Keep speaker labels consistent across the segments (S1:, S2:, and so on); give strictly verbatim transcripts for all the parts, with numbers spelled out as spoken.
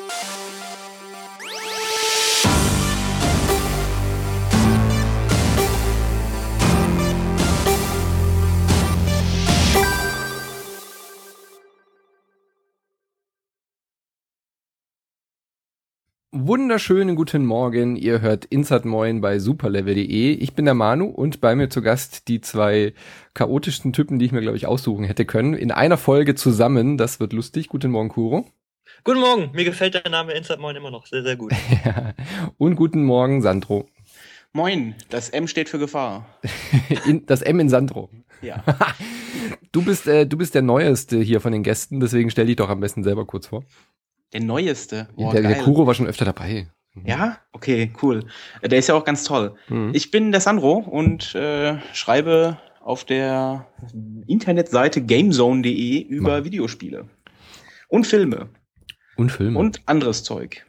S1: Wunderschönen guten Morgen, ihr hört Insert Moin bei superlevel punkt de. Ich bin der Manu und bei mir zu Gast die zwei chaotischsten Typen, die ich mir, glaube ich, aussuchen hätte können. In einer Folge zusammen, das wird lustig. Guten Morgen, Kuro.
S2: Guten Morgen, mir gefällt der Name Insert Moin immer noch sehr, sehr gut.
S1: Ja. Und guten Morgen, Sandro.
S3: Moin, das M steht für Gefahr.
S1: in, das M in Sandro.
S3: Ja.
S1: Du bist, äh, du bist der Neueste hier von den Gästen, deswegen stell dich doch am besten selber kurz vor.
S3: Der Neueste.
S1: Oh, der, der Kuro war schon öfter dabei.
S3: Ja? Okay, cool. Der ist ja auch ganz toll. Mhm. Ich bin der Sandro und äh, schreibe auf der Internetseite gamezone punkt de über Mann. Videospiele. Und Filme.
S1: Und Filme.
S3: Und anderes Zeug.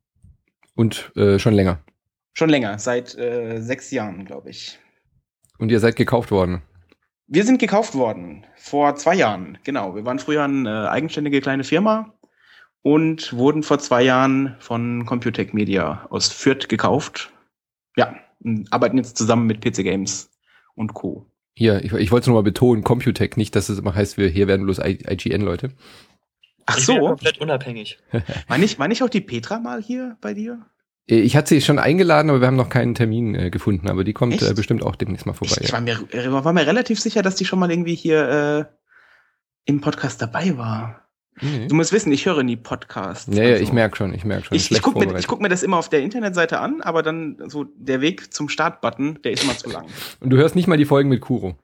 S1: Und äh, schon länger.
S3: Schon länger, seit äh, sechs Jahren, glaube ich.
S1: Und ihr seid gekauft worden?
S3: Wir sind gekauft worden. Vor zwei Jahren, genau. Wir waren früher eine eigenständige kleine Firma. Und wurden vor zwei Jahren von Computec Media aus Fürth gekauft. Ja, und arbeiten jetzt zusammen mit P C Games und Co.
S1: Hier, ich, ich wollte es nur mal betonen, Computec, nicht, dass es immer heißt, wir hier werden bloß I G N-Leute.
S3: Ach
S2: ich
S3: so.
S2: bin ja komplett unabhängig.
S3: War nicht, war nicht auch die Petra mal hier bei dir?
S1: Ich hatte sie schon eingeladen, aber wir haben noch keinen Termin äh, gefunden. Aber die kommt äh, bestimmt auch demnächst mal vorbei.
S3: Ich, ich
S1: ja.
S3: war, mir, war mir relativ sicher, dass die schon mal irgendwie hier äh, im Podcast dabei war. Nee. Du musst wissen, ich höre nie Podcasts.
S1: Ja, ja, so. ich merke schon, ich merke schon.
S3: Ich, ich gucke mir, guck mir das immer auf der Internetseite an, aber dann so der Weg zum Startbutton, der ist immer zu lang.
S1: Und du hörst nicht mal die Folgen mit Kuro?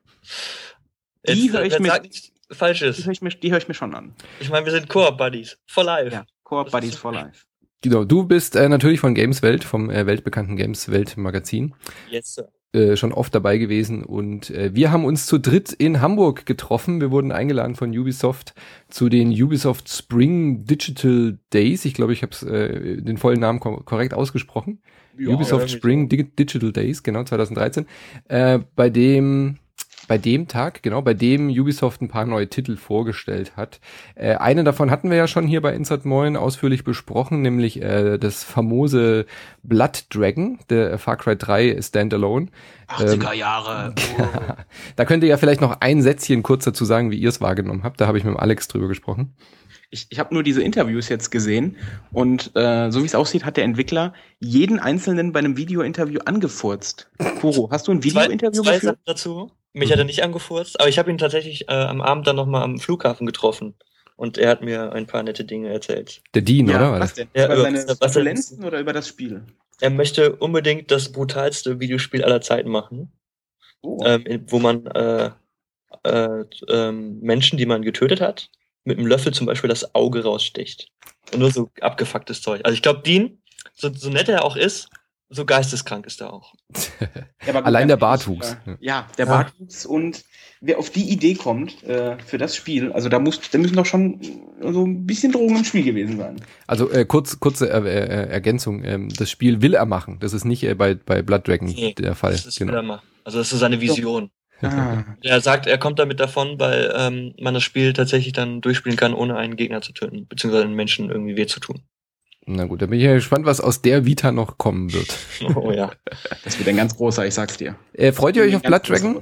S3: Die höre ich, mir,
S2: Falsches.
S3: Die hör ich, mir, die hör ich mir schon an.
S2: Ich meine, wir sind Co-op-Buddies. For life.
S3: Ja, Co-op-Buddies for life.
S1: Genau, du bist äh, natürlich von Gameswelt, vom äh, weltbekannten Gameswelt-Magazin.
S2: Yes, sir.
S1: Äh, schon oft dabei gewesen und äh, wir haben uns zu dritt in Hamburg getroffen. Wir wurden eingeladen von Ubisoft zu den Ubisoft Spring Digital Days. Ich glaube, ich habe äh, den vollen Namen ko- korrekt ausgesprochen. Ja, Ubisoft ja, Spring Dig- Digital Days, genau, zwanzig dreizehn. Äh, bei dem bei dem Tag, genau, bei dem Ubisoft ein paar neue Titel vorgestellt hat. Äh, eine davon hatten wir ja schon hier bei Insert Moin ausführlich besprochen, nämlich äh, das famose Blood Dragon, der Far Cry drei Standalone.
S3: achtziger Jahre.
S1: Ähm, da könnt ihr ja vielleicht noch ein Sätzchen kurz dazu sagen, wie ihr es wahrgenommen habt. Da habe ich mit dem Alex drüber gesprochen.
S3: Ich, ich habe nur diese Interviews jetzt gesehen und äh, so wie es aussieht, hat der Entwickler jeden Einzelnen bei einem Videointerview angefurzt. Kuro, hast du ein Videointerview
S2: zwei, zwei
S3: geführt?
S2: Sachen dazu. Mich hat er nicht angefurzt, aber ich habe ihn tatsächlich äh, am Abend dann nochmal am Flughafen getroffen. Und er hat mir ein paar nette Dinge erzählt.
S1: Der Dean,
S3: ja,
S1: oder?
S3: Was denn?
S2: Ja,
S3: über, über seine
S2: Turbulenzen
S3: oder über das Spiel?
S2: Er möchte unbedingt das brutalste Videospiel aller Zeiten machen. Oh. Ähm, wo man äh, äh, äh, Menschen, die man getötet hat, mit einem Löffel zum Beispiel das Auge raussticht. Und nur so abgefucktes Zeug. Also ich glaube, Dean, so, so nett er auch ist, so geisteskrank ist er auch.
S3: Ja, gut,
S1: allein der Bartwuchs.
S3: Äh, ja, der ja. Bartwuchs und wer auf die Idee kommt äh, für das Spiel, also da muss, da müssen doch schon so ein bisschen Drogen im Spiel gewesen sein.
S1: Also äh, kurz, kurze äh, äh, Ergänzung, ähm, das Spiel will er machen, das ist nicht äh, bei, bei Blood Dragon nee, der Fall.
S2: Das ist genau. will er machen. Also das ist seine Vision.
S3: Ah.
S2: Er sagt, er kommt damit davon, weil ähm, man das Spiel tatsächlich dann durchspielen kann, ohne einen Gegner zu töten, beziehungsweise einen Menschen irgendwie weh zu tun.
S1: Na gut, da bin ich ja gespannt, was aus der Vita noch kommen wird.
S2: Oh ja.
S3: Das wird ein ganz großer, ich sag's dir.
S1: Äh, freut ihr euch auf Blood Dragon?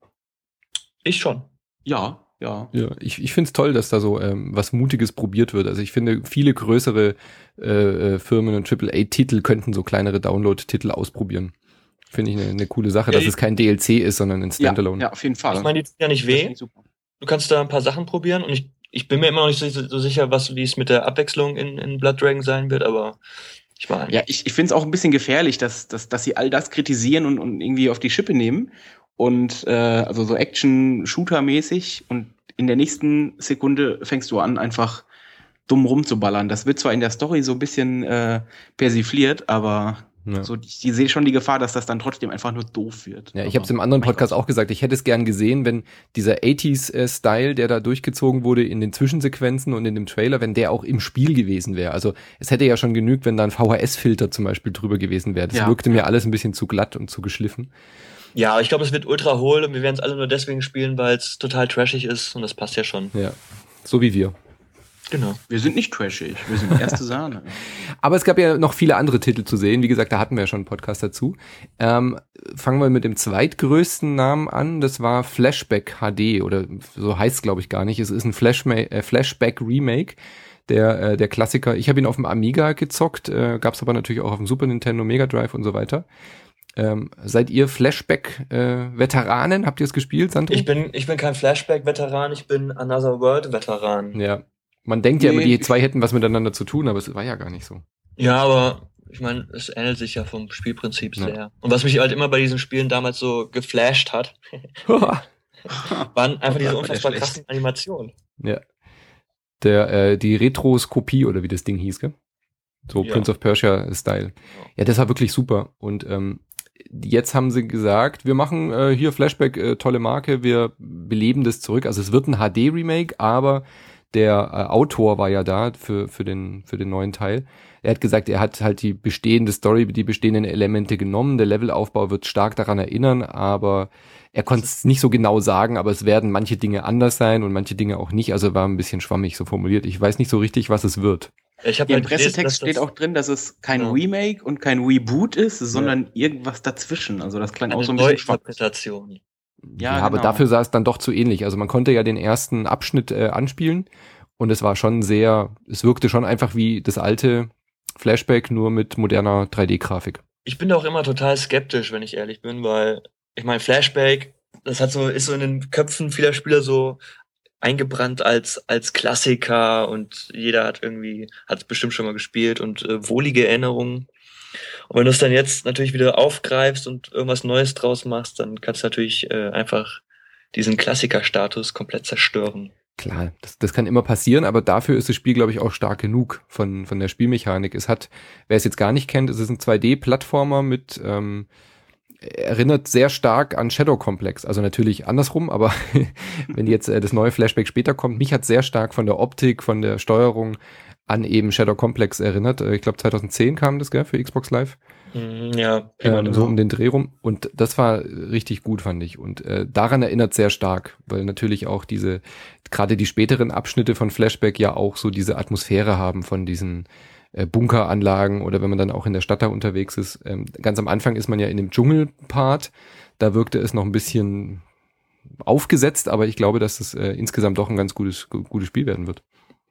S2: Ich schon.
S3: Ja, ja.
S1: Ja, ich, ich find's toll, dass da so ähm, was Mutiges probiert wird. Also ich finde, viele größere äh, Firmen und Triple A Titel könnten so kleinere Download-Titel ausprobieren. Finde ich eine, eine coole Sache, ja, dass es kein D L C ist, sondern ein Standalone.
S3: Ja, ja, auf jeden Fall.
S2: Ich meine, die tun ja nicht weh. Du kannst da ein paar Sachen probieren und ich Ich bin mir immer noch nicht so, so sicher, was wie es mit der Abwechslung in, in Blood Dragon sein wird, aber ich meine.
S3: Ja, ich, ich finde es auch ein bisschen gefährlich, dass, dass, dass sie all das kritisieren und, und irgendwie auf die Schippe nehmen. Und äh, also so Action-Shooter-mäßig und in der nächsten Sekunde fängst du an, einfach dumm rumzuballern. Das wird zwar in der Story so ein bisschen äh, persifliert, aber ja. so ich, ich sehe schon die Gefahr, dass das dann trotzdem einfach nur doof wird.
S1: Ja, ich habe es im anderen Podcast auch gesagt, ich hätte es gern gesehen, wenn dieser achtziger-Style, der da durchgezogen wurde in den Zwischensequenzen und in dem Trailer, wenn der auch im Spiel gewesen wäre. Also es hätte ja schon genügt, wenn da ein V H S-Filter zum Beispiel drüber gewesen wäre. Das ja. wirkte mir alles ein bisschen zu glatt und zu geschliffen.
S2: Ja, ich glaube, es wird ultra hohl und wir werden es alle nur deswegen spielen, weil es total trashig ist und das passt ja schon.
S1: Ja, so wie wir.
S2: Genau.
S3: Wir sind nicht trashig, wir sind erste Sahne.
S1: Aber es gab ja noch viele andere Titel zu sehen. Wie gesagt, da hatten wir ja schon einen Podcast dazu. Ähm, fangen wir mit dem zweitgrößten Namen an. Das war Flashback H D oder so heißt es, glaube ich, gar nicht. Es ist ein Flashma- äh, Flashback-Remake. Der, äh, der Klassiker. Ich habe ihn auf dem Amiga gezockt, äh, gab es aber natürlich auch auf dem Super Nintendo, Mega Drive und so weiter. Ähm, seid ihr Flashback-Veteranen? Äh, Habt ihr es gespielt, Sandro?
S2: Ich bin, ich bin kein Flashback-Veteran, ich bin Another World-Veteran.
S1: Ja. Man denkt ja
S3: Nee,
S1: immer, die zwei hätten was miteinander zu tun, aber es war ja gar nicht so.
S2: Ja, aber ich meine, es ähnelt sich ja vom Spielprinzip
S1: Ja.
S2: sehr. Und was mich halt immer bei diesen Spielen damals so geflasht hat, waren einfach diese
S3: war
S2: unfassbar
S3: der
S2: krassen Animationen.
S1: Ja. Der, äh, die Retroskopie oder wie das Ding hieß, gell? So
S2: Ja.
S1: Prince of Persia-Style. Ja, das war wirklich super. Und ähm, jetzt haben sie gesagt, wir machen äh, hier Flashback, äh, tolle Marke, wir beleben das zurück. Also es wird ein H D-Remake, aber der äh, Autor war ja da für, für, den, für den neuen Teil. Er hat gesagt, er hat halt die bestehende Story, die bestehenden Elemente genommen. Der Levelaufbau wird stark daran erinnern, aber er konnte es nicht so genau sagen, aber es werden manche Dinge anders sein und manche Dinge auch nicht. Also war ein bisschen schwammig so formuliert. Ich weiß nicht so richtig, was es wird.
S2: Ich hab
S3: Ja, Im
S2: halt gelesen,
S3: Pressetext
S2: dass das
S3: steht auch drin, dass es kein
S2: Ja.
S3: Remake und kein Reboot ist, sondern irgendwas dazwischen. Also das klang auch
S2: eine
S3: so ein bisschen schwach.
S2: Neuinterpretation.
S3: Ja,
S1: Ja, aber
S3: genau.
S1: dafür sah es dann doch zu ähnlich. Also man konnte ja den ersten Abschnitt äh, anspielen und es war schon sehr, es wirkte schon einfach wie das alte Flashback, nur mit moderner drei D-Grafik.
S2: Ich bin da auch immer total skeptisch, wenn ich ehrlich bin, weil ich meine, Flashback, das hat so, ist so in den Köpfen vieler Spieler so eingebrannt als, als Klassiker und jeder hat irgendwie, hat es bestimmt schon mal gespielt und äh, wohlige Erinnerungen. Und wenn du es dann jetzt natürlich wieder aufgreifst und irgendwas Neues draus machst, dann kannst du natürlich äh, einfach diesen Klassikerstatus komplett zerstören.
S1: Klar, das, das kann immer passieren, aber dafür ist das Spiel, glaube ich, auch stark genug von, von der Spielmechanik. Es hat, wer es jetzt gar nicht kennt, es ist ein zwei D-Plattformer mit, ähm, erinnert sehr stark an Shadow Complex. Also natürlich andersrum, aber wenn jetzt äh, das neue Flashback später kommt, mich hat sehr stark von der Optik, von der Steuerung an eben Shadow Complex erinnert. Äh, ich glaube zwanzig zehn kam das, gell, für Xbox Live.
S2: Mhm, ja,
S1: Ähm, so um den Dreh rum. Und das war richtig gut, fand ich. Und äh, daran erinnert sehr stark, weil natürlich auch diese, gerade die späteren Abschnitte von Flashback ja auch so diese Atmosphäre haben von diesen äh, Bunkeranlagen oder wenn man dann auch in der Stadt da unterwegs ist. Ähm, ganz am Anfang ist man ja in dem Dschungelpart. Da wirkte es noch ein bisschen aufgesetzt, aber ich glaube, dass es äh, insgesamt doch ein ganz gutes, gutes Spiel werden wird.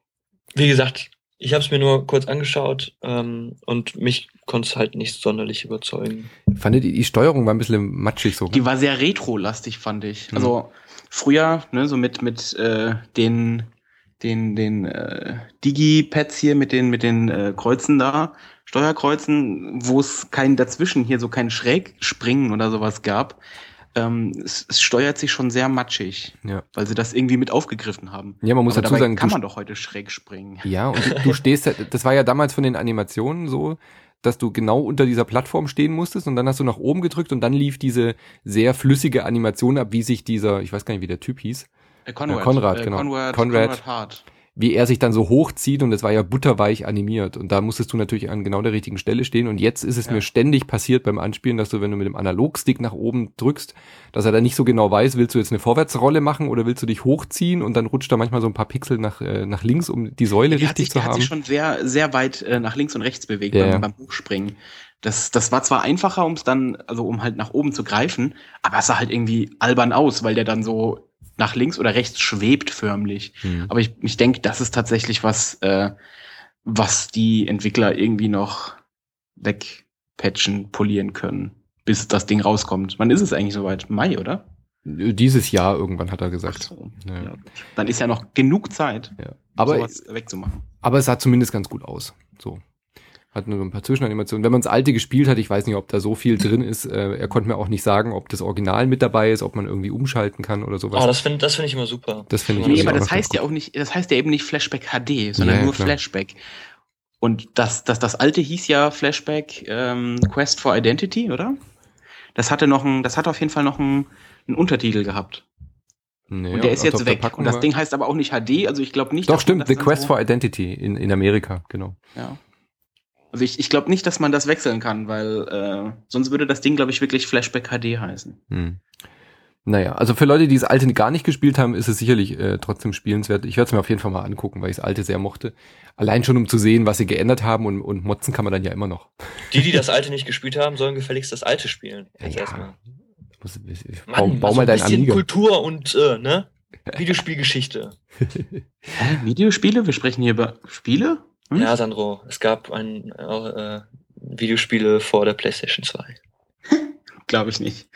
S2: Wie gesagt, ich habe es mir nur kurz angeschaut ähm, und mich konnte es halt nicht sonderlich überzeugen.
S1: Fandet ihr, die Steuerung war ein bisschen matschig so?
S3: Die war sehr retro-lastig, fand ich.
S1: Mhm.
S3: Also früher, ne, so mit mit äh, den den den äh, Digi-Pads hier mit den mit den äh, Kreuzen da, Steuerkreuzen, wo es kein dazwischen hier so kein Schrägspringen oder sowas gab. Ähm, es, es steuert sich schon sehr matschig,
S1: Ja.
S3: weil sie das irgendwie mit aufgegriffen haben.
S1: Ja, man muss
S3: Aber
S1: dazu
S3: dabei
S1: sagen,
S3: kann
S1: du
S3: man doch heute schräg springen.
S1: Ja, und du, du stehst, ja- das war ja damals von den Animationen so, dass du genau unter dieser Plattform stehen musstest und dann hast du nach oben gedrückt und dann lief diese sehr flüssige Animation ab, wie sich dieser, ich weiß gar nicht, wie der Typ hieß,
S3: Äh, Konrad,
S1: Ja, Konrad,
S3: äh,
S1: genau.
S3: Konrad,
S1: Konrad.
S3: Konrad Hart.
S1: wie er sich dann so hochzieht und das war ja butterweich animiert und da musstest du natürlich an genau der richtigen Stelle stehen und jetzt ist es
S3: Ja.
S1: mir ständig passiert beim Anspielen, dass du, wenn du mit dem Analogstick nach oben drückst, dass er dann nicht so genau weiß, willst du jetzt eine Vorwärtsrolle machen oder willst du dich hochziehen und dann rutscht da manchmal so ein paar Pixel nach, äh, nach links, um die Säule
S3: Die hat
S1: richtig
S3: sich,
S1: zu
S3: die hat
S1: haben.
S3: sich schon sehr, sehr weit äh, nach links und rechts bewegt
S1: Ja, ja.
S3: beim, beim Hochspringen. Das, das war zwar einfacher, um es dann, also um halt nach oben zu greifen, aber es sah halt irgendwie albern aus, weil der dann so nach links oder rechts schwebt förmlich.
S1: Hm.
S3: Aber ich, ich denke, das ist tatsächlich was, äh, was die Entwickler irgendwie noch wegpatchen, polieren können, bis das Ding rauskommt. Wann ist es eigentlich soweit? Mai, oder?
S1: Dieses Jahr irgendwann hat er gesagt.
S3: So.
S1: Ja.
S3: Ja. Dann ist ja noch genug Zeit,
S1: Ja.
S3: um
S1: Aber
S3: sowas wegzumachen.
S1: Aber es sah zumindest ganz gut aus. So. Hat nur so ein paar Zwischenanimationen. Wenn man das alte gespielt hat, ich weiß nicht, ob da so viel drin ist. Äh, er konnte mir auch nicht sagen, ob das Original mit dabei ist, ob man irgendwie umschalten kann oder sowas.
S2: Oh, das finde das find ich immer super.
S1: Das finde ich
S3: Nee,
S1: ist
S3: aber
S1: auch
S3: das
S1: noch
S3: heißt
S1: ganz
S3: ja auch nicht, das heißt ja eben nicht Flashback H D, sondern
S1: Ja, ja,
S3: nur
S1: klar.
S3: Flashback. Und das, das, das alte hieß ja Flashback ähm, Quest for Identity, oder? Das hatte noch ein, das hat auf jeden Fall noch einen, einen Untertitel gehabt.
S1: Nee,
S3: Und der
S1: auf-
S3: ist jetzt
S1: auf der
S3: weg.
S1: Packung
S3: Und das
S1: war-
S3: Ding heißt aber auch nicht H D, also ich glaube nicht,
S1: Doch,
S3: dass man
S1: stimmt.
S3: das
S1: The
S3: dann
S1: Quest
S3: so,
S1: for Identity in, in Amerika, genau.
S3: Ja. Also ich, ich glaube nicht, dass man das wechseln kann, weil äh, sonst würde das Ding, glaube ich, wirklich Flashback H D heißen.
S1: Hm. Naja, also für Leute, die das alte gar nicht gespielt haben, ist es sicherlich äh, trotzdem spielenswert. Ich werde es mir auf jeden Fall mal angucken, weil ich das alte sehr mochte. Allein schon, um zu sehen, was sie geändert haben und, und motzen kann man dann ja immer noch.
S2: Die, die das alte nicht gespielt haben, sollen gefälligst das alte spielen.
S1: Jetzt ja, erstmal. Muss, ich,
S2: bau, Mann, bau mal dein Amiga. Kultur und äh, ne? Videospielgeschichte.
S3: Hä? Videospiele? Wir sprechen hier über Spiele?
S2: Hm? Ja, Sandro, es gab ein äh, Videospiele vor der PlayStation zwei.
S3: Glaube ich nicht.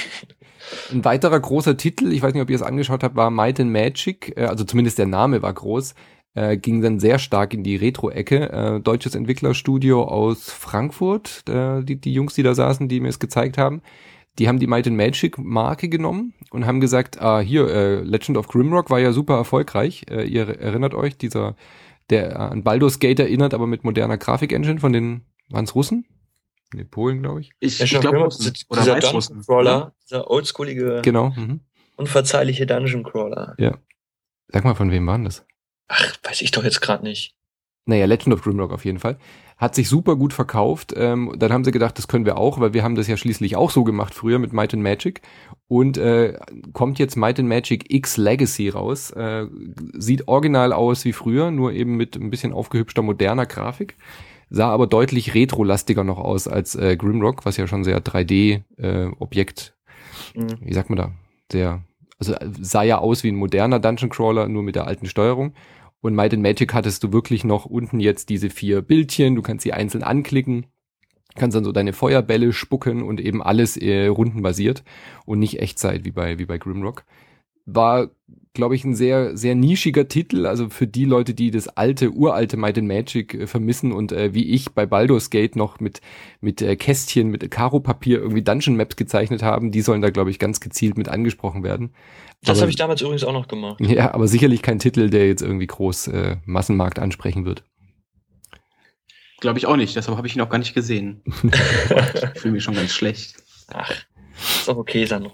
S1: Ein weiterer großer Titel, ich weiß nicht, ob ihr es angeschaut habt, war Might and Magic, also zumindest der Name war groß, äh, ging dann sehr stark in die Retro-Ecke. Äh, deutsches Entwicklerstudio aus Frankfurt, äh, die, die Jungs, die da saßen, die mir es gezeigt haben, die haben die Might and Magic Marke genommen und haben gesagt, ah, hier, äh, Legend of Grimrock war ja super erfolgreich, äh, ihr erinnert euch, dieser, der äh, an Baldur's Gate erinnert, aber mit moderner Grafik-Engine von den, waren es Russen? Ne, Polen, glaube ich.
S2: Ich, ich glaube, dieser Dungeon Crawler, dieser oldschoolige,
S1: genau, mhm.
S2: unverzeihliche Dungeon Crawler.
S1: Ja. Sag mal, von wem waren das?
S2: Ach, weiß ich doch jetzt gerade nicht.
S1: Naja, Legend of Grimrock auf jeden Fall. Hat sich super gut verkauft. Ähm, dann haben sie gedacht, das können wir auch, weil wir haben das ja schließlich auch so gemacht früher mit Might and Magic. Und äh, kommt jetzt Might and Magic X Legacy raus. Äh, sieht original aus wie früher, nur eben mit ein bisschen aufgehübschter, moderner Grafik. Sah aber deutlich retro-lastiger noch aus als äh, Grimrock, was ja schon sehr drei D-Objekt, äh, mhm. wie sagt man da, sehr, also sah ja aus wie ein moderner Dungeon Crawler, nur mit der alten Steuerung. Und Might and Magic hattest du wirklich noch unten jetzt diese vier Bildchen, du kannst sie einzeln anklicken, kannst dann so deine Feuerbälle spucken und eben alles äh, rundenbasiert und nicht Echtzeit wie bei wie bei Grimrock. War, glaube ich, ein sehr sehr nischiger Titel, also für die Leute, die das alte, uralte Might and Magic äh, vermissen und äh, wie ich bei Baldur's Gate noch mit mit äh, Kästchen, mit Karo-Papier irgendwie Dungeon Maps gezeichnet haben, die sollen da, glaube ich, ganz gezielt mit angesprochen werden.
S2: Das habe ich damals übrigens auch noch gemacht.
S1: Ja, aber sicherlich kein Titel, der jetzt irgendwie groß äh, Massenmarkt ansprechen wird.
S3: Glaube ich auch nicht, deshalb habe ich ihn auch gar nicht gesehen. Ich fühle mich schon ganz schlecht.
S2: Ach, ist auch okay, Sandro.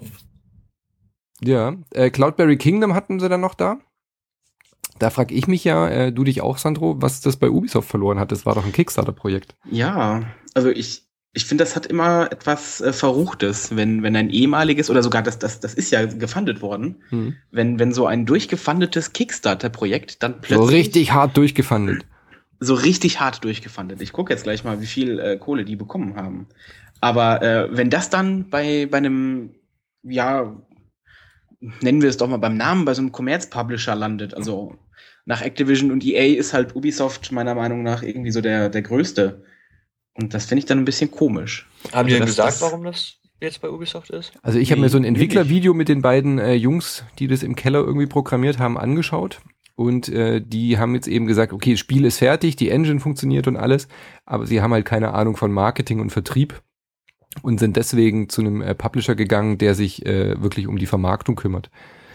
S1: Ja, äh, Cloudberry Kingdom hatten sie dann noch da. Da frage ich mich ja, äh, du dich auch, Sandro, was das bei Ubisoft verloren hat. Das war doch ein Kickstarter-Projekt.
S3: Ja, also ich ich finde, das hat immer etwas äh, Verruchtes, wenn wenn ein ehemaliges, oder sogar, das das das ist ja gefundet worden, hm. wenn wenn so ein durchgefundetes Kickstarter-Projekt dann plötzlich...
S1: So richtig hart durchgefundet.
S3: So richtig hart durchgefundet. Ich gucke jetzt gleich mal, wie viel äh, Kohle die bekommen haben. Aber äh, wenn das dann bei bei einem, ja, nennen wir es doch mal beim Namen, bei so einem Commerz-Publisher landet, also nach Activision und E A ist halt Ubisoft meiner Meinung nach irgendwie so der der größte. Und das finde ich dann ein bisschen komisch.
S2: Haben die denn gesagt, das, warum das jetzt bei Ubisoft ist?
S1: Also ich habe mir so ein Entwicklervideo mit den beiden äh, Jungs, die das im Keller irgendwie programmiert haben, angeschaut. Und äh, die haben jetzt eben gesagt, okay, das Spiel ist fertig, die Engine funktioniert und alles, aber sie haben halt keine Ahnung von Marketing und Vertrieb und sind deswegen zu einem äh, Publisher gegangen, der sich äh, wirklich um die Vermarktung kümmert.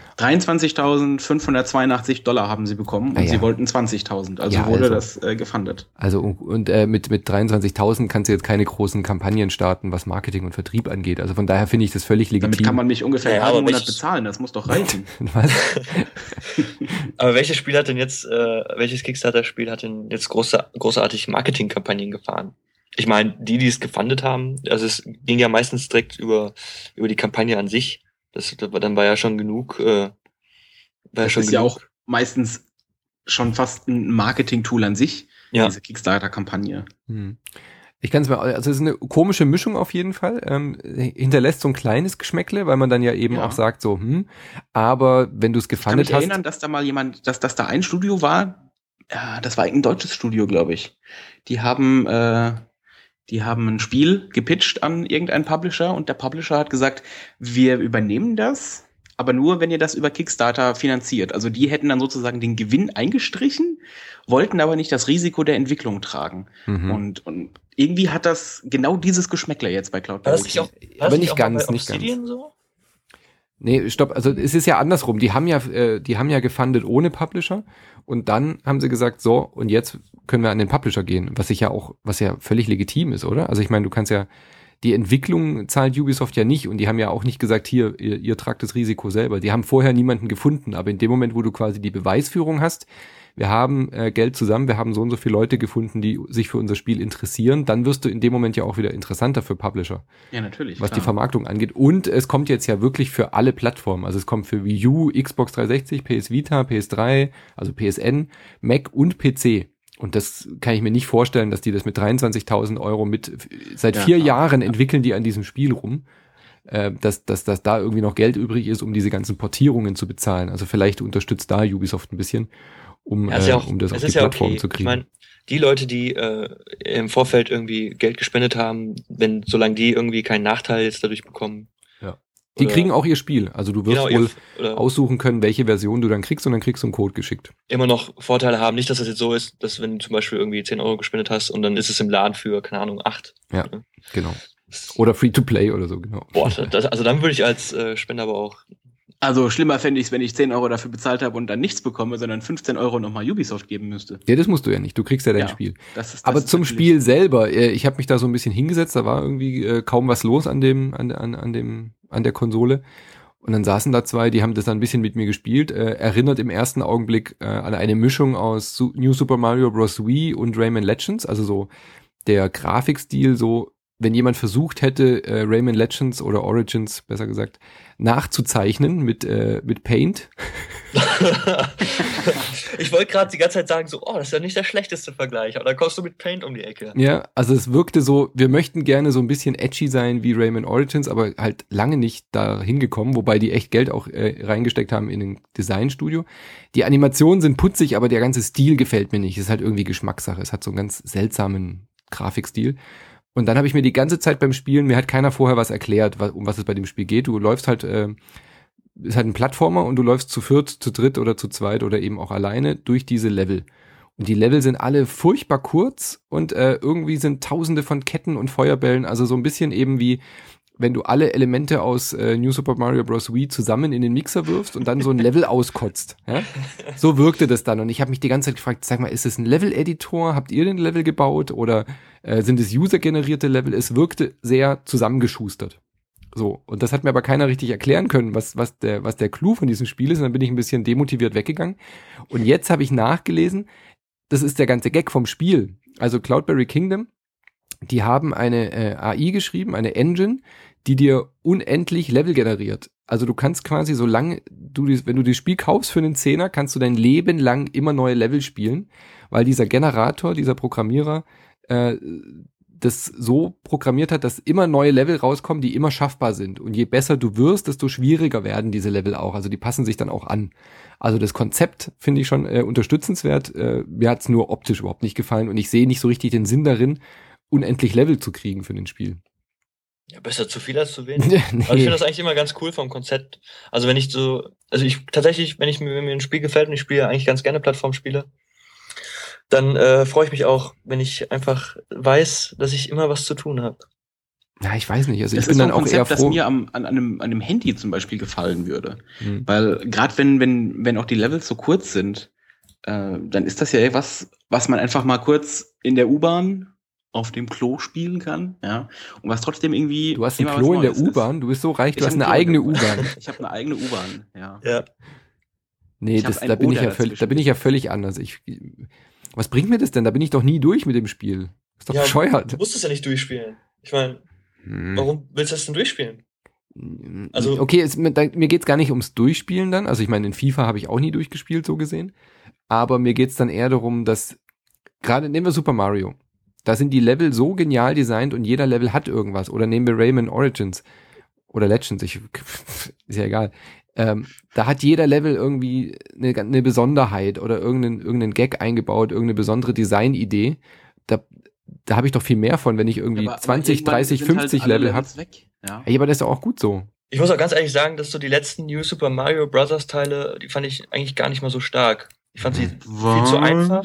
S3: dreiundzwanzigtausendfünfhundertzweiundachtzig Dollar haben sie bekommen und ah, ja. sie wollten zwanzigtausend. Also ja, wurde also, das äh, gefundet.
S1: Also und äh, mit mit dreiundzwanzigtausend kannst du jetzt keine großen Kampagnen starten, was Marketing und Vertrieb angeht. Also von daher finde ich das völlig legitim.
S3: Damit kann man mich ungefähr ja, einen Monat bezahlen, das muss doch reichen.
S1: Was?
S2: Aber welches Spiel hat denn jetzt, äh, welches Kickstarter-Spiel hat denn jetzt große, großartig Marketingkampagnen gefahren? Ich meine, die, die es gefundet haben, also es ging ja meistens direkt über über die Kampagne an sich. Das, dann war ja schon genug. Äh, war
S3: das ja schon ist genug. Ja auch meistens schon fast ein Marketing-Tool an sich, ja. Diese Kickstarter-Kampagne.
S1: Hm. Ich kann es mir, also es ist eine komische Mischung auf jeden Fall. Ähm, hinterlässt so ein kleines Geschmäckle, weil man dann ja eben ja. auch sagt so, hm, aber wenn du es gefundet hast.
S3: Ich kann mich erinnern, dass da mal jemand, dass, dass da ein Studio war, ja, das war ein deutsches Studio, glaube ich. Die haben, äh, Die haben ein Spiel gepitcht an irgendeinen Publisher und der Publisher hat gesagt, wir übernehmen das, aber nur, wenn ihr das über Kickstarter finanziert. Also die hätten dann sozusagen den Gewinn eingestrichen, wollten aber nicht das Risiko der Entwicklung tragen. Mhm. Und, und irgendwie hat das genau dieses Geschmäckler jetzt bei Cloudberry.
S2: Das nicht auch,
S1: aber nicht ganz, nicht ganz.
S2: So?
S1: Nee, stopp, also es ist ja andersrum. Die haben ja, äh, die haben ja gefundet ohne Publisher und dann haben sie gesagt, so, und jetzt können wir an den Publisher gehen, was ich ja auch, was ja völlig legitim ist, oder? Also ich meine, du kannst ja Die Entwicklung zahlt Ubisoft ja nicht und die haben ja auch nicht gesagt, hier, ihr, ihr tragt das Risiko selber. Die haben vorher niemanden gefunden, aber in dem Moment, wo du quasi die Beweisführung hast, wir haben äh, Geld zusammen, wir haben so und so viele Leute gefunden, die sich für unser Spiel interessieren, dann wirst du in dem Moment ja auch wieder interessanter für Publisher.
S3: Ja, natürlich.
S1: Was
S3: klar.
S1: die Vermarktung angeht. Und es kommt jetzt ja wirklich für alle Plattformen. Also es kommt für Wii U, Xbox dreihundertsechzig, P S Vita, P S drei, also P S N, Mac und P C. Und das kann ich mir nicht vorstellen, dass die das mit dreiundzwanzigtausend Euro mit, seit
S3: Ja,
S1: vier
S3: klar.
S1: Jahren
S3: Ja.
S1: entwickeln die an diesem Spiel rum, äh, dass, dass, dass da irgendwie noch Geld übrig ist, um diese ganzen Portierungen zu bezahlen. Also vielleicht unterstützt da Ubisoft ein bisschen, um,
S2: Ja, ist
S1: äh,
S2: ja auch,
S1: um das
S2: es
S1: auf die
S2: ist ja
S1: Plattform
S2: okay.
S1: zu
S2: Ich
S1: kriegen.
S2: meine, die Leute, die äh, im Vorfeld irgendwie Geld gespendet haben, wenn solange die irgendwie keinen Nachteil jetzt dadurch bekommen.
S1: Die
S2: oder-
S1: kriegen auch ihr Spiel. Also du wirst
S2: genau,
S1: wohl
S2: ihr- oder
S1: aussuchen können, welche Version du dann kriegst und dann kriegst du einen Code geschickt.
S2: immer noch Vorteile haben. Nicht, dass das jetzt so ist, dass wenn du zum Beispiel irgendwie zehn Euro gespendet hast und dann ist es im Laden für, keine Ahnung, acht.
S1: Ja, genau. Oder Free-to-Play oder so, genau.
S2: Boah, das, also dann würde ich als äh, Spender aber auch.
S3: Also schlimmer fände ich es, wenn ich zehn Euro dafür bezahlt habe und dann nichts bekomme, sondern fünfzehn Euro nochmal Ubisoft geben müsste.
S1: Ja, das musst du ja nicht. Du kriegst ja dein
S3: Ja,
S1: Spiel.
S3: Das ist, das
S1: Aber
S3: ist
S1: zum
S3: natürlich-
S1: Spiel selber, äh, ich habe mich da so ein bisschen hingesetzt, da war irgendwie äh, kaum was los an dem, an, an, an dem, an der Konsole. Und dann saßen da zwei, die haben das dann ein bisschen mit mir gespielt. Äh, erinnert im ersten Augenblick äh, an eine Mischung aus Su- New Super Mario Bros. Wii und Rayman Legends. Also so der Grafikstil, so wenn jemand versucht hätte, äh, Rayman Legends oder Origins, besser gesagt, nachzuzeichnen mit, äh, mit Paint.
S2: Ich wollte gerade die ganze Zeit sagen, so, oh, das ist ja nicht der schlechteste Vergleich, aber dann kommst du mit Paint um die Ecke.
S1: Ja, also es wirkte so, wir möchten gerne so ein bisschen edgy sein wie Rayman Origins, aber halt lange nicht da hingekommen, wobei die echt Geld auch äh, reingesteckt haben in ein Designstudio. Die Animationen sind putzig, aber der ganze Stil gefällt mir nicht. Es ist halt irgendwie Geschmackssache. Es hat so einen ganz seltsamen Grafikstil. Und dann habe ich mir die ganze Zeit beim Spielen, mir hat keiner vorher was erklärt, wa- um was es bei dem Spiel geht. Du läufst halt, äh, ist halt ein Plattformer und du läufst zu viert, zu dritt oder zu zweit oder eben auch alleine durch diese Level. Und die Level sind alle furchtbar kurz und äh, irgendwie sind tausende von Ketten und Feuerbällen, also so ein bisschen eben wie, wenn du alle Elemente aus äh, New Super Mario Bros. Wii zusammen in den Mixer wirfst und dann so ein Level auskotzt. Ja? So wirkte das dann. Und ich habe mich die ganze Zeit gefragt, sag mal, ist es ein Level-Editor? Habt ihr den Level gebaut? Oder äh, sind es user-generierte Level? Es wirkte sehr zusammengeschustert. So, und das hat mir aber keiner richtig erklären können, was, was, der, was der Clou von diesem Spiel ist. Und dann bin ich ein bisschen demotiviert weggegangen. Und jetzt habe ich nachgelesen, das ist der ganze Gag vom Spiel. Also Cloudberry Kingdom, die haben eine äh, A I geschrieben, eine Engine, die dir unendlich Level generiert. Also du kannst quasi, solange du, dies- wenn du das Spiel kaufst für einen Zehner, kannst du dein Leben lang immer neue Level spielen, weil dieser Generator, dieser Programmierer, äh, das so programmiert hat, dass immer neue Level rauskommen, die immer schaffbar sind. Und je besser du wirst, desto schwieriger werden diese Level auch. Also die passen sich dann auch an. Also das Konzept finde ich schon äh, unterstützenswert. Äh, mir hat's nur optisch überhaupt nicht gefallen und ich sehe nicht so richtig den Sinn darin, unendlich Level zu kriegen für ein Spiel.
S2: Ja, besser zu viel als zu wenig.
S1: Nee.
S2: Aber ich finde das eigentlich immer ganz cool vom Konzept. Also wenn ich so, also ich tatsächlich, wenn ich mir, wenn mir ein Spiel gefällt und ich spiele eigentlich ganz gerne Plattformspiele, dann äh, freue ich mich auch, wenn ich einfach weiß, dass ich immer was zu tun habe.
S1: Ja, ich weiß nicht. Also
S3: Das
S1: ich bin
S3: ist so
S1: dann
S3: ein
S1: auch
S3: Konzept,
S1: eher
S3: das
S1: froh.
S3: mir am, an, einem, an einem Handy zum Beispiel gefallen würde.
S1: Hm.
S3: Weil gerade wenn, wenn, wenn auch die Levels so kurz sind, äh, dann ist das ja etwas, was man einfach mal kurz in der U-Bahn auf dem Klo spielen kann, ja, und was trotzdem irgendwie
S1: Du hast ein
S3: immer was
S1: Klo in der
S3: Neues ist.
S1: U-Bahn, du bist so reich, du
S3: Ich
S1: hast
S3: hab ein
S1: eine
S3: Klo in
S1: eigene
S3: der
S1: U-Bahn.
S3: Ich habe eine eigene U-Bahn, ja.
S2: Ja.
S1: Nee,
S3: Ich hab
S1: das,
S3: ein
S1: da bin ich
S3: Oder
S1: ja völlig, da
S3: dazwischen.
S1: bin ich ja völlig anders. Ich, was bringt mir das denn? Da bin ich doch nie durch mit dem Spiel. Ist doch
S2: Ja,
S1: bescheuert.
S2: Du musst es ja nicht durchspielen. Ich meine,
S1: Hm.
S2: warum willst du das denn durchspielen?
S1: Also
S2: Also-
S1: okay, es, mir da- mir geht's gar nicht ums Durchspielen dann. Also ich meine, in FIFA habe ich auch nie durchgespielt, so gesehen. Aber mir geht's dann eher darum, dass gerade nehmen wir Super Mario. Da sind die Level so genial designt und jeder Level hat irgendwas. Oder nehmen wir Rayman Origins oder Legends, ich, ist ja egal. Ähm, da hat jeder Level irgendwie eine, eine Besonderheit oder irgendeinen, irgendeinen Gag eingebaut, irgendeine besondere Designidee. Da, da habe ich doch viel mehr von, wenn ich irgendwie
S3: Aber- aber
S1: zwanzig,
S3: irgendwann
S1: dreißig,
S3: sind halt
S1: fünfzig
S3: alle
S1: Level habe.
S3: Levels weg, ja.
S1: Ey, aber das ist doch auch gut so.
S2: Ich muss auch ganz ehrlich sagen, dass so die letzten New Super Mario Bros. Teile, die fand ich eigentlich gar nicht mal so stark. Ich fand sie viel zu einfach.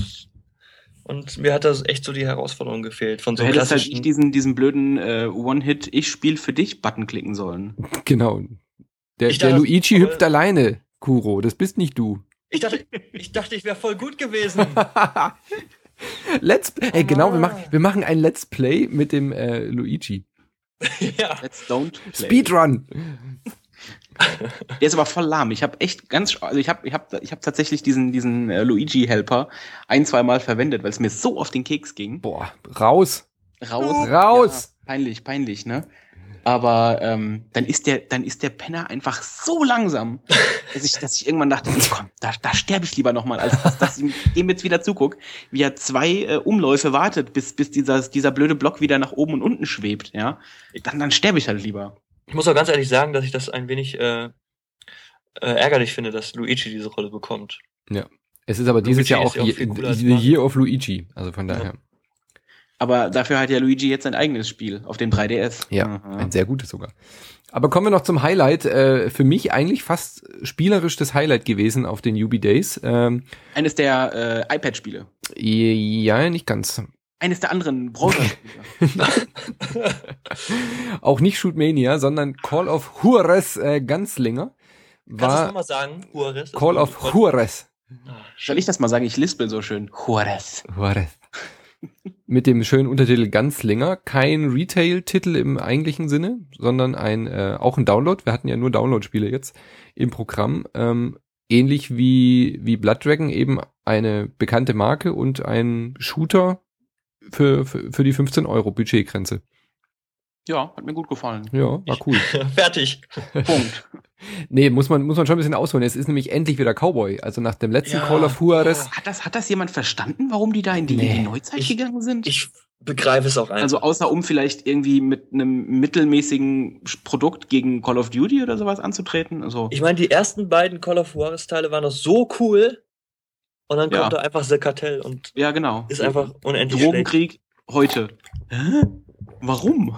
S2: Und mir hat da echt so die Herausforderung gefehlt. Von so
S3: Du hättest halt
S2: klassischen.
S3: nicht diesen, diesen blöden äh, One-Hit, ich spiel für dich Button klicken sollen.
S1: Genau. Der,
S2: Ich
S1: der
S2: dachte,
S1: Luigi
S2: aber-
S1: hüpft alleine, Kuro. Das bist nicht du.
S2: ich dachte, ich dachte, ich wäre voll gut gewesen.
S1: Let's Ey, genau, wir machen, wir machen ein Let's Play mit dem äh, Luigi.
S2: Ja.
S3: Let's don't play.
S1: Speedrun!
S3: Der ist aber voll lahm. Ich habe echt ganz, also ich habe, ich habe, ich habe tatsächlich diesen, diesen äh, Luigi-Helper ein, zwei Mal verwendet, weil es mir so auf den Keks ging.
S1: Boah, raus!
S3: Raus,
S1: Raus!
S3: Ja, peinlich, peinlich, ne? Aber ähm, dann ist der, dann ist der Penner einfach so langsam, dass ich, dass ich irgendwann dachte, komm, da, da sterbe ich lieber noch mal, als dass, dass ich dem jetzt wieder zuguck, wie er zwei äh, Umläufe wartet, bis, bis dieser, dieser blöde Block wieder nach oben und unten schwebt, ja. Dann, dann sterbe ich halt lieber.
S2: Ich muss auch ganz ehrlich sagen, dass ich das ein wenig äh, äh, ärgerlich finde, dass Luigi diese Rolle bekommt.
S1: Ja. Es ist aber dieses
S2: Luigi
S1: Jahr
S2: ist
S1: auch
S2: ja auch
S1: je,
S2: viel cooler als
S1: the
S2: Mario.
S1: Year of Luigi. Also von daher.
S2: Ja.
S3: Aber dafür hat ja Luigi jetzt sein eigenes Spiel auf dem drei D S.
S1: Ja,
S3: Aha.
S1: ein sehr gutes sogar. Aber kommen wir noch zum Highlight. Äh, für mich eigentlich fast spielerisch das Highlight gewesen auf den Ubi Days. Ähm,
S3: Eines der äh, iPad-Spiele.
S1: ja, nicht ganz.
S3: Eines der anderen Browser-Spiele.
S1: Auch nicht Shootmania, sondern Call of Juarez äh, ganz länger.
S2: Kannst du das
S1: War
S2: nochmal sagen? Juarez? Das
S1: Call
S2: war-
S1: of Juarez.
S2: Ah,
S3: Soll ich das mal sagen? Ich lispel so schön. Juarez.
S1: Juarez. Mit dem schönen Untertitel ganz länger. Kein Retail-Titel im eigentlichen Sinne, sondern ein äh, auch ein Download. Wir hatten ja nur Download-Spiele jetzt im Programm. Ähm, ähnlich wie wie Blood Dragon eben eine bekannte Marke und ein Shooter für für, für die fünfzehn Euro Budgetgrenze.
S3: Ja, hat mir gut gefallen.
S1: Ja, war cool.
S2: Fertig.
S3: Punkt.
S1: Nee, muss man muss man schon ein bisschen ausholen. Es ist nämlich endlich wieder Cowboy. Also nach dem letzten
S2: Ja.
S1: Call of Juarez.
S3: Hat das, hat das jemand verstanden, warum die da in die,
S1: Nee.
S3: in die Neuzeit
S2: Ich-
S3: gegangen sind?
S2: Ich begreife es auch einfach.
S3: also außer um vielleicht irgendwie mit einem mittelmäßigen Produkt gegen Call of Duty oder sowas anzutreten. Also
S2: Ich meine, die ersten beiden Call of Juarez-Teile waren noch so cool und dann
S3: Ja.
S2: kommt da einfach The Cartel und
S3: ja, genau.
S2: ist einfach unendlich schlecht.
S3: Drogenkrieg heute. Hä? Warum?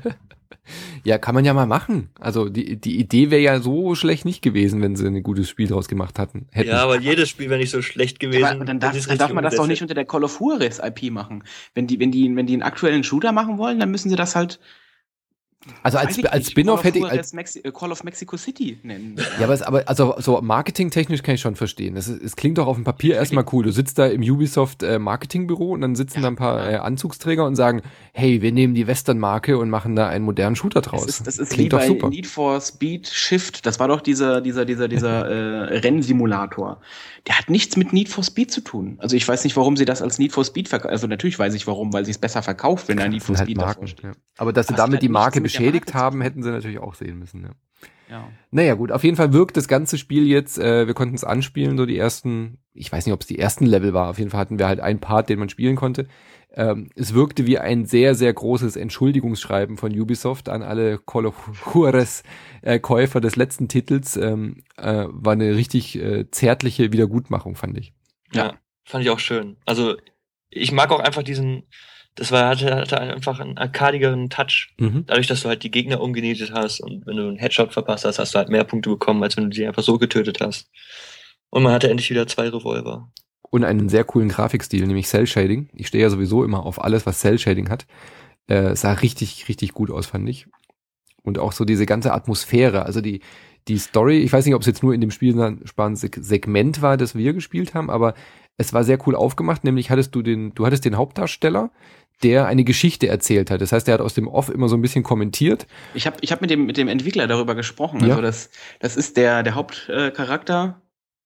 S1: Ja, kann man ja mal machen. Also die die Idee wäre ja so schlecht nicht gewesen, wenn sie ein gutes Spiel draus gemacht hatten. Hätten.
S2: Ja, aber jedes Spiel wäre nicht so schlecht gewesen.
S3: Aber dann darf,
S2: wenn sie es
S3: dann darf
S2: richtig
S3: man das doch nicht
S2: umgesetzt
S3: unter der Call of Juarez I P machen. Wenn die, wenn die, wenn die einen aktuellen Shooter machen wollen, dann müssen sie das halt
S1: Also
S3: weiß
S1: als
S3: ich
S1: als
S3: nicht,
S1: Spin-off
S3: Call of
S1: hätte ich
S3: Juarez
S1: als,
S3: Mexi äh, Call of Mexico City nennen.
S1: ja, aber es, aber also so marketingtechnisch kann ich schon verstehen. Es, ist- es klingt doch auf dem Papier erstmal cool. Du sitzt da im Ubisoft äh, Marketingbüro und dann sitzen
S3: Ja,
S1: da ein paar
S3: ja.
S1: äh, Anzugsträger und sagen, hey, wir nehmen die Western-Marke und machen da einen modernen Shooter draus.
S3: Das ist, das ist wie
S1: klingt doch
S3: bei
S1: super.
S3: Need for Speed Shift. Das war doch dieser, dieser, dieser, dieser äh, Rennsimulator. Der hat nichts mit Need for Speed zu tun. Also ich weiß nicht, warum sie das als Need for Speed verkaufen. Also natürlich weiß ich warum, weil sie es besser verkauft, wenn ein Need
S1: Das
S3: for
S1: sind halt
S3: Speed
S1: Marken,
S3: davor steht.
S1: ja. Aber dass sie
S3: Aber es
S1: damit
S3: hat
S1: die
S3: nichts
S1: Marke
S3: mit der
S1: beschädigt
S3: Marke zu
S1: haben,
S3: tun.
S1: hätten sie natürlich auch sehen müssen. Ja.
S3: Ja.
S1: Naja gut, auf jeden Fall wirkt das ganze Spiel jetzt, äh, wir konnten es anspielen, so die ersten, ich weiß nicht, ob es die ersten Level war, auf jeden Fall hatten wir halt einen Part, den man spielen konnte. Ähm, es wirkte wie ein sehr, sehr großes Entschuldigungsschreiben von Ubisoft an alle Call of Juarez äh, Käufer des letzten Titels. Ähm, äh, war eine richtig äh, zärtliche Wiedergutmachung, fand ich.
S2: Ja,
S3: Ja.
S2: fand ich auch schön. Also ich mag auch einfach diesen, das war, hatte, hatte einfach einen arkadigeren Touch.
S1: Mhm.
S2: Dadurch, dass du halt die Gegner umgenietet hast und wenn du einen Headshot verpasst hast, hast du halt mehr Punkte bekommen, als wenn du die einfach so getötet hast. Und man hatte endlich wieder zwei Revolver.
S1: Und einen sehr coolen Grafikstil, nämlich Cell Shading. Ich stehe ja sowieso immer auf alles, was Cell Shading hat. Äh, sah richtig, richtig gut aus, fand ich. Und auch so diese ganze Atmosphäre, also die, die Story, ich weiß nicht, ob es jetzt nur in dem Spielsegment war, das wir gespielt haben, aber es war sehr cool aufgemacht, nämlich hattest du den, du hattest den Hauptdarsteller, der eine Geschichte erzählt hat. Das heißt, er hat aus dem Off immer so ein bisschen kommentiert.
S3: Ich habe ich hab mit dem, mit dem Entwickler darüber gesprochen.
S1: Ja.
S3: Also das, das ist der, der Hauptcharakter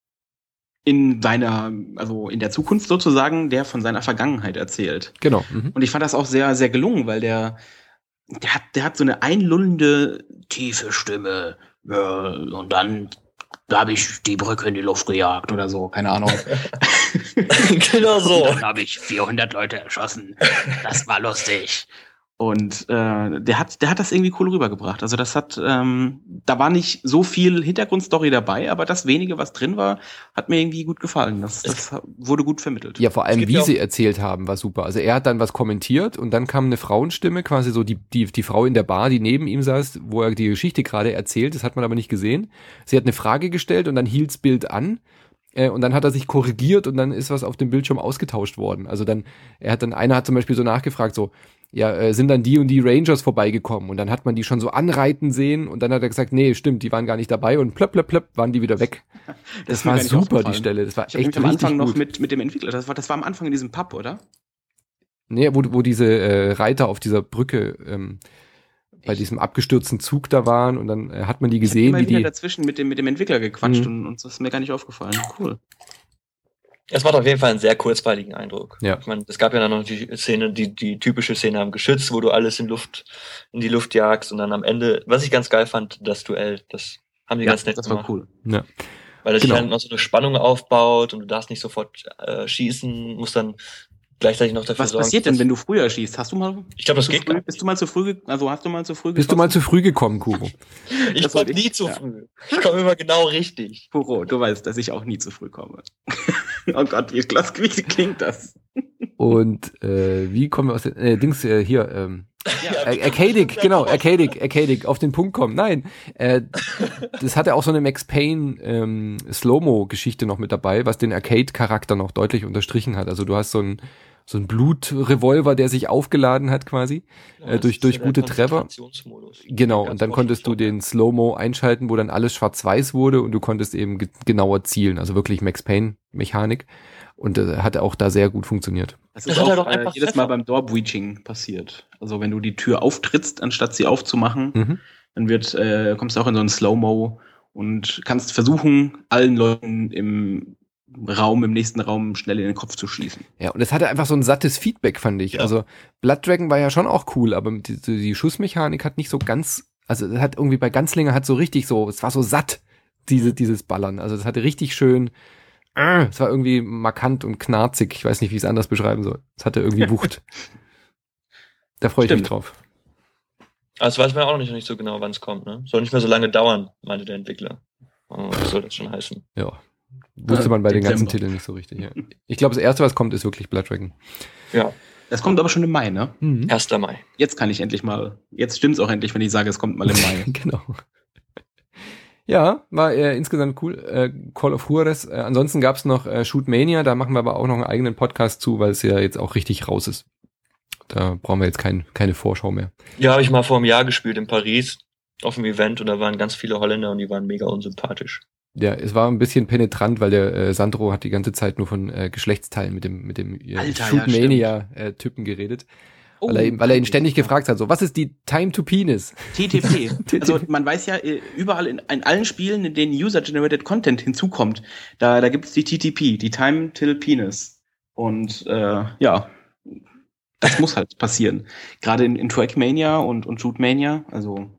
S3: in seiner, also in der Zukunft sozusagen, der von seiner Vergangenheit erzählt.
S1: Genau. Mhm.
S3: Und ich fand das auch sehr, sehr gelungen, weil der, der hat, der hat so eine einlullende, tiefe Stimme. Ja, und dann, da habe ich die Brücke in die Luft gejagt oder so, keine Ahnung.
S2: Genau so.
S3: Dann habe ich vierhundert Leute erschossen. Das war lustig. Und äh, der hat, der hat das irgendwie cool rübergebracht. Also das hat, ähm, da war nicht so viel Hintergrundstory dabei, aber das wenige, was drin war, hat mir irgendwie gut gefallen. Das, das wurde gut vermittelt.
S1: Ja, vor allem,
S2: gibt
S1: wie
S2: ja auch-
S1: sie erzählt haben, war super. Also er hat dann was kommentiert und dann kam eine Frauenstimme, quasi so die, die, die Frau in der Bar, die neben ihm saß, wo er die Geschichte gerade erzählt, das hat man aber nicht gesehen. Sie hat eine Frage gestellt und dann hielt's Bild an. Äh, Und dann hat er sich korrigiert und dann ist was auf dem Bildschirm ausgetauscht worden. Also dann, er hat dann, einer hat zum Beispiel so nachgefragt, so, ja, äh, sind dann die und die Rangers vorbeigekommen und dann hat man die schon so anreiten sehen und dann hat er gesagt, nee, stimmt, die waren gar nicht dabei und plöpp, plöpp, plöpp, waren die wieder weg. Das,
S3: ist mir
S1: war
S3: gar nicht
S1: super, die
S3: aufgefallen.
S1: Stelle, das war
S3: Ich habe
S1: echt
S3: mich am
S1: richtig
S3: Anfang noch
S1: gut.
S3: mit, mit dem Entwickler, das war, das war am Anfang in diesem Pub, oder?
S1: Nee, wo, wo diese äh, Reiter auf dieser Brücke, ähm, bei diesem abgestürzten Zug da waren und dann äh, hat man die gesehen,
S3: ich hab immer
S1: wie
S3: wieder
S1: die
S3: dazwischen mit dem, mit dem Entwickler gequatscht
S1: Mhm.
S3: und uns ist mir gar nicht aufgefallen. Cool.
S2: Es macht auf jeden Fall einen sehr kurzweiligen Eindruck.
S1: Ja.
S2: Ich meine, es gab ja dann noch die Szene, die, die typische Szene am Geschütz, wo du alles in Luft, in die Luft jagst und dann am Ende, was ich ganz geil fand, das Duell, das haben die
S3: Ja,
S2: ganz nett
S3: das
S2: gemacht.
S3: war cool.
S1: ja.
S2: Weil es
S1: Genau.
S2: sich halt noch so eine Spannung aufbaut und du darfst nicht sofort äh, schießen, musst dann gleichzeitig noch dafür
S3: Was
S2: sorgen.
S3: passiert denn,
S2: dass-
S3: wenn du früher schießt? Hast du mal
S2: Ich glaube, das
S3: zu
S2: geht
S3: früh,
S2: gar
S3: bist du mal zu früh, ge- also hast du mal zu früh
S1: Bist du mal zu
S3: geschossen?
S1: früh gekommen, Kuro?
S2: Ich
S3: Das
S2: komme
S3: wollte
S2: nie
S3: ich-
S2: zu
S3: ja.
S2: früh. Ich komme immer genau richtig.
S3: Puro, du weißt, dass ich auch nie zu früh komme. Oh Gott, wie, klasse, wie klingt das?
S1: Und äh, wie kommen wir aus den äh, Dings äh, hier ähm,
S2: Ja,
S1: Ar- Arcadic, genau, Arcadic, Arcadic, auf den Punkt kommen. Nein, äh, das hatte auch so eine Max Payne ähm, Slow-Mo-Geschichte noch mit dabei, was den Arcade-Charakter noch deutlich unterstrichen hat. Also du hast so ein so ein Blutrevolver, der sich aufgeladen hat quasi, äh, durch durch gute Treffer.
S2: Konzentrationsmodus.
S1: Genau,
S2: Ganz
S1: und dann
S2: oft
S1: konntest du
S2: schon.
S1: den Slow-Mo einschalten, wo dann alles schwarz-weiß wurde und du konntest eben ge genauer zielen. Also wirklich Max Payne-Mechanik. Und äh, hat auch da sehr gut funktioniert.
S3: Das
S2: Das
S3: ist
S2: hat er
S3: auch
S2: doch
S3: äh,
S2: einfach
S3: jedes Mal
S2: Treffer.
S3: beim Door-Breaching passiert. Also wenn du die Tür auftrittst, anstatt sie aufzumachen,
S1: Mhm.
S3: dann wird, äh, kommst du auch in so einen Slow-Mo und kannst versuchen, allen Leuten im Raum, im nächsten Raum schnell in den Kopf zu schießen.
S1: Ja, und es hatte einfach so ein sattes Feedback, fand ich.
S2: Ja.
S1: Also Blood Dragon war ja schon auch cool, aber die, die Schussmechanik hat nicht so ganz, also es hat irgendwie bei Ganzlinger hat so richtig so, es war so satt, diese, dieses Ballern. Also es hatte richtig schön, äh, es war irgendwie markant und knarzig. Ich weiß nicht, wie ich es anders beschreiben soll. Es hatte irgendwie Wucht. Da freue ich mich
S3: Stimmt.
S1: drauf.
S2: Also weiß man auch noch nicht, noch nicht so genau, wann es kommt. Ne? Soll nicht mehr so lange dauern, meinte der Entwickler. Oh, was soll das schon heißen?
S1: Ja. Wusste man bei den ganzen
S3: Dezember.
S1: Titeln nicht so richtig. Ja. Ich glaube, das erste, was kommt, ist wirklich Blood Dragon.
S2: Ja,
S3: Das kommt aber schon im Mai, ne?
S1: Mhm.
S2: erster Mai.
S3: Jetzt kann ich endlich mal, jetzt stimmt's auch endlich, wenn ich sage, es kommt mal im Mai.
S1: Genau. Ja, war äh, insgesamt cool. Äh, Call of Juarez. Äh, ansonsten gab's noch äh, Shoot Mania, da machen wir aber auch noch einen eigenen Podcast zu, weil es ja jetzt auch richtig raus ist. Da brauchen wir jetzt kein, keine Vorschau mehr.
S2: Ja, habe ich mal vor einem Jahr gespielt in Paris auf dem Event und da waren ganz viele Holländer und die waren mega unsympathisch.
S1: Ja, es war ein bisschen penetrant, weil der äh, Sandro hat die ganze Zeit nur von äh, Geschlechtsteilen mit dem mit dem äh,
S3: Alter,
S1: Shoot
S3: ja,
S1: Mania äh, Typen geredet,
S3: Oh,
S1: weil er ihn, weil er ihn ständig gefragt hat, so was ist die Time to Penis?
S3: T T P. Also man weiß ja, äh, überall in, in allen Spielen, in denen User-Generated Content hinzukommt, da, da gibt's die T T P, die Time Till Penis. Und äh, ja, das muss halt passieren. Gerade in, in Trackmania und, und Shootmania, also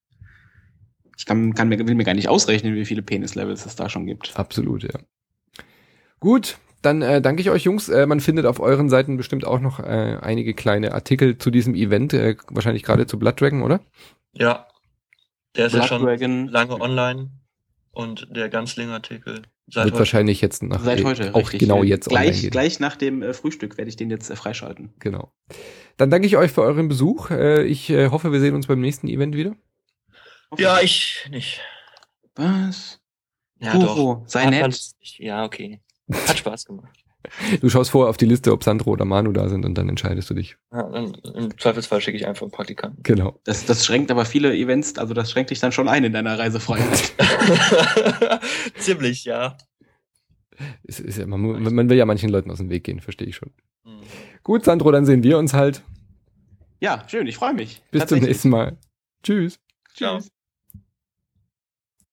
S3: ich kann, kann mir, will mir gar nicht ausrechnen, wie viele Penis-Levels es da schon gibt.
S1: Absolut, ja. Gut, dann äh, danke ich euch, Jungs. Äh, man findet auf euren Seiten bestimmt auch noch äh, einige kleine Artikel zu diesem Event, äh, wahrscheinlich gerade zu Blood Dragon, oder?
S2: Ja, der ist ja
S3: Blood
S2: schon
S3: Dragon.
S2: lange online und der Ganzling-Artikel seit
S1: Wird
S2: heute.
S1: wahrscheinlich jetzt nach
S3: Seit
S1: äh,
S3: heute.
S1: auch
S3: richtig.
S1: genau jetzt online
S3: Gleich,
S1: gehen.
S3: gleich nach dem äh, Frühstück werde ich den jetzt äh, freischalten.
S1: Genau. Dann danke ich euch für euren Besuch. Äh, ich äh, hoffe, wir sehen uns beim nächsten Event wieder.
S2: Ja, ich nicht.
S3: Was?
S2: Ja,
S3: Kuro,
S2: doch.
S3: sei
S2: Hat
S3: nett.
S2: man- Ja, okay. Hat Spaß gemacht.
S1: Du schaust vorher auf die Liste, ob Sandro oder Manu da sind und dann entscheidest du dich.
S2: Ja, dann, im Zweifelsfall schicke ich einfach einen Praktikanten.
S1: Genau.
S3: Das, das schränkt aber viele Events, also das schränkt dich dann schon ein in deiner Reisefreiheit.
S2: Ziemlich, ja.
S1: Es ist ja, man, mu- man will ja manchen Leuten aus dem Weg gehen, verstehe ich schon.
S2: Hm.
S1: Gut, Sandro, dann sehen wir uns halt.
S3: Ja, schön, ich freue mich.
S1: Bis zum
S3: Tatsächlich.
S1: nächsten Mal. Tschüss.
S2: Ciao.
S3: Tschüss.